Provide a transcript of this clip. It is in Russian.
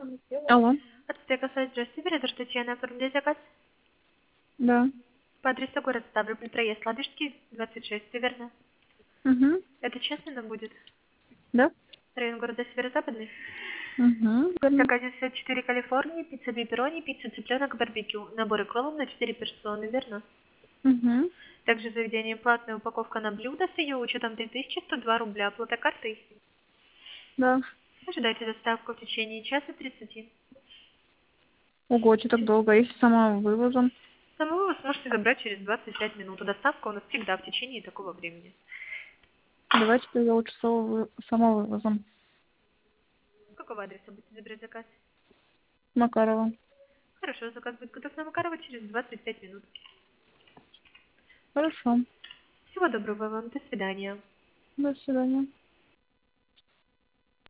Алло. Ацтека сайт, здравствуйте, оператор Татьяна, оформляй заказ. Да. По адресу город Ставрополь, проезд Ладожский, 26, все верно? Угу. Это честно нам будет? Да? Район города Северо-Западный. Угу. В Верно. заказе 4 Калифорнии, пицца пепперони, пицца цыпленок, барбекю. Наборы кроллов на 4 персоны, верно? Угу. Также заведение платная упаковка на блюдо с ее учетом 3102 рубля. Оплата картой. Да. Ожидайте доставку в течение часа 30. Ого, что так долго? Если сама вывозом? Самого вы сможете забрать через 25 минут. Доставка у нас всегда в течение такого времени. Давайте я лучше сама вывозом. С какого адреса будете забирать заказ? Макарова. Хорошо, заказ будет готов на Макарова через 25 минут. Хорошо. Всего доброго вам, до свидания. До свидания.